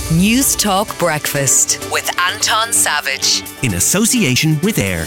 News Talk Breakfast with Anton Savage. In association with AIR.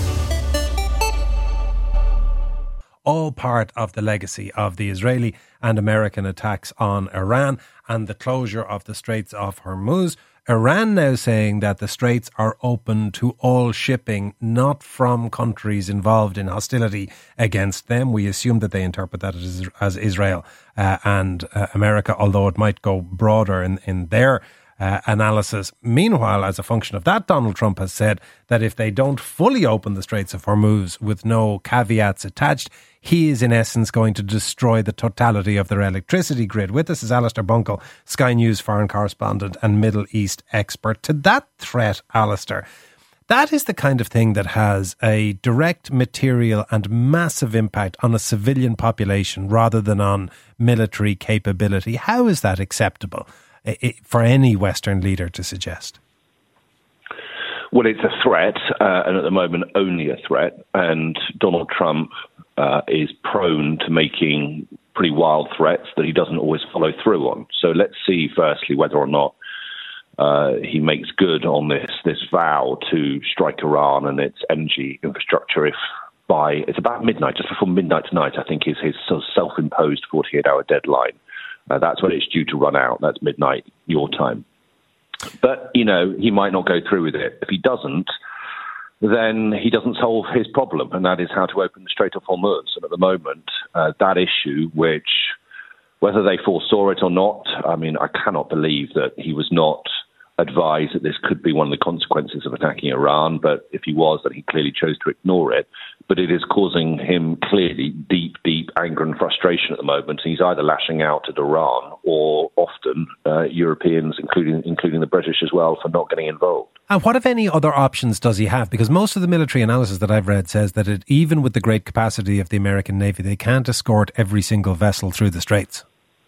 All part of the legacy of the Israeli and American attacks on Iran and the closure of the Straits of Hormuz. Iran now saying that the straits are open to all shipping, not from countries involved in hostility against them. We assume that they interpret that as Israel and America, although it might go broader in their analysis. Meanwhile, as a function of that, Donald Trump has said that if they don't fully open the Straits of Hormuz with no caveats attached, he is in essence going to destroy the totality of their electricity grid. With us is Alistair Bunkle, Sky News foreign correspondent and Middle East expert. To that threat, Alistair, that is the kind of thing that has a direct material and massive impact on a civilian population rather than on military capability. How is that acceptable for any Western leader to suggest? Well, it's a threat, and at the moment only a threat, and Donald Trump is prone to making pretty wild threats that he doesn't always follow through on. So let's see, firstly, whether or not he makes good on this vow to strike Iran and its energy infrastructure if it's about midnight, just before midnight tonight, I think is his sort of self-imposed 48-hour deadline. That's when it's due to run out. That's midnight your time. But, he might not go through with it. If he doesn't, then he doesn't solve his problem, and that is how to open the Strait of Hormuz. And at the moment, that issue, which, whether they foresaw it or not, I cannot believe that he was not advised that this could be one of the consequences of attacking Iran. But if he was, then he clearly chose to ignore it. But it is causing him clearly deep anger and frustration at the moment. He's either lashing out at Iran or often Europeans, including the British as well, for not getting involved. And what, if any, other options does he have? Because most of the military analysis that I've read says that even with the great capacity of the American Navy, they can't escort every single vessel through the Straits.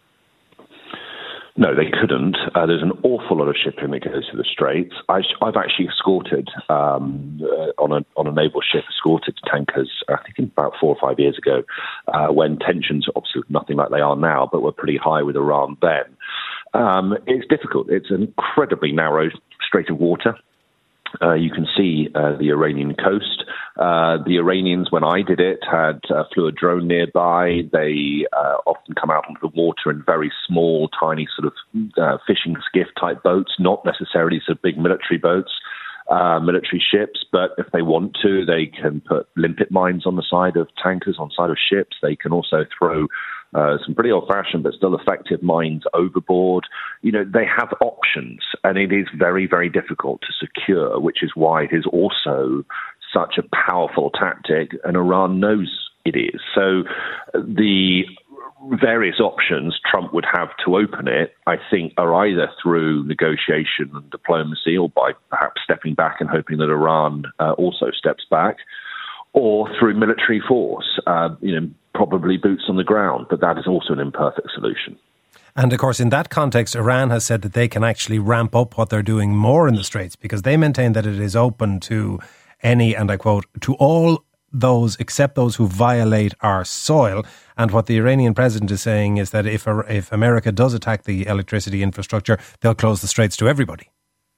No, they couldn't. There's an awful lot of shipping that goes through the Straits. I've actually escorted, on a naval ship, escorted tankers, I think about 4 or 5 years ago, when tensions, obviously nothing like they are now, but were pretty high with Iran then. It's difficult. It's an incredibly narrow strait of water. You can see the Iranian coast. The Iranians, when I did it, flew a drone nearby. They often come out onto the water in very small, tiny sort of fishing skiff type boats, not necessarily sort of big military boats, military ships. But if they want to, they can put limpet mines on the side of tankers, on the side of ships. They can also throw some pretty old-fashioned but still effective mines overboard. They have options, and it is very, very difficult to secure, which is why it is also such a powerful tactic, and Iran knows it is. So the various options Trump would have to open it, I think, are either through negotiation and diplomacy or by perhaps stepping back and hoping that Iran also steps back, or through military force, probably boots on the ground, but that is also an imperfect solution. And of course, in that context, Iran has said that they can actually ramp up what they're doing more in the Straits, because they maintain that it is open to any, and I quote, to all those except those who violate our soil. And what the Iranian president is saying is that if America does attack the electricity infrastructure, they'll close the Straits to everybody.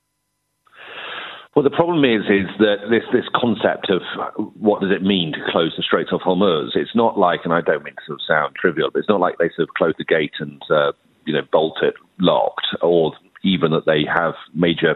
Well, the problem is that this concept of what does it mean to close the Straits of Hormuz, it's not like, and I don't mean to sort of sound trivial, but it's not like they sort of close the gate and, bolt it locked, or even that they have major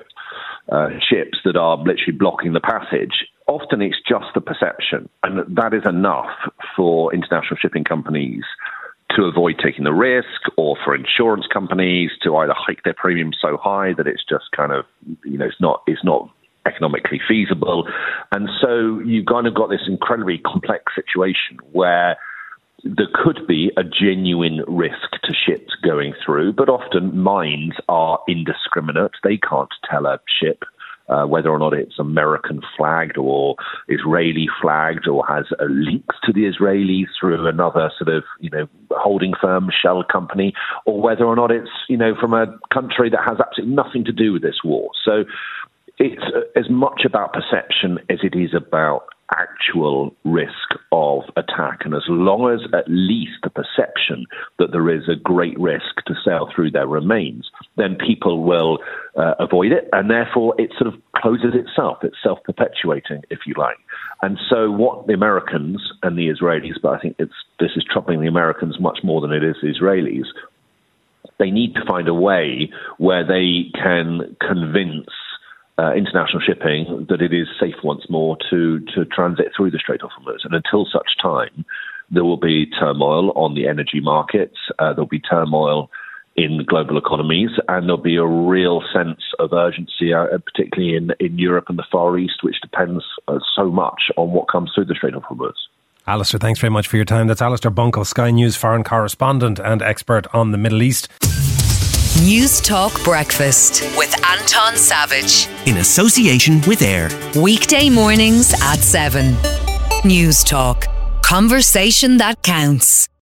ships that are literally blocking the passage. Often it's just the perception, and that is enough for international shipping companies to avoid taking the risk, or for insurance companies to either hike their premiums so high that it's just kind of, it's not economically feasible. And so you've kind of got this incredibly complex situation where there could be a genuine risk to ships going through, but often mines are indiscriminate. They can't tell a ship whether or not it's American flagged or Israeli flagged or has links to the Israelis through another sort of, holding firm, shell company, or whether or not it's, from a country that has absolutely nothing to do with this war. So it's as much about perception as it is about actual risk of attack, and as long as at least the perception that there is a great risk to sail through there remains, then people will avoid it, and therefore it sort of closes itself. It's self-perpetuating, if you like. And so what the Americans and the Israelis, but I think this is troubling the Americans much more than it is the Israelis, they need to find a way where they can convince international shipping that it is safe once more to transit through the Strait of Hormuz. And until such time, there will be turmoil on the energy markets, there'll be turmoil in global economies, and there'll be a real sense of urgency, particularly in Europe and the Far East, which depends so much on what comes through the Strait of Hormuz. Alistair, thanks very much for your time. That's Alistair Bunko, Sky News foreign correspondent and expert on the Middle East. News Talk Breakfast with Anton Savage. In association with AIR. Weekday mornings at 7. News Talk. Conversation that counts.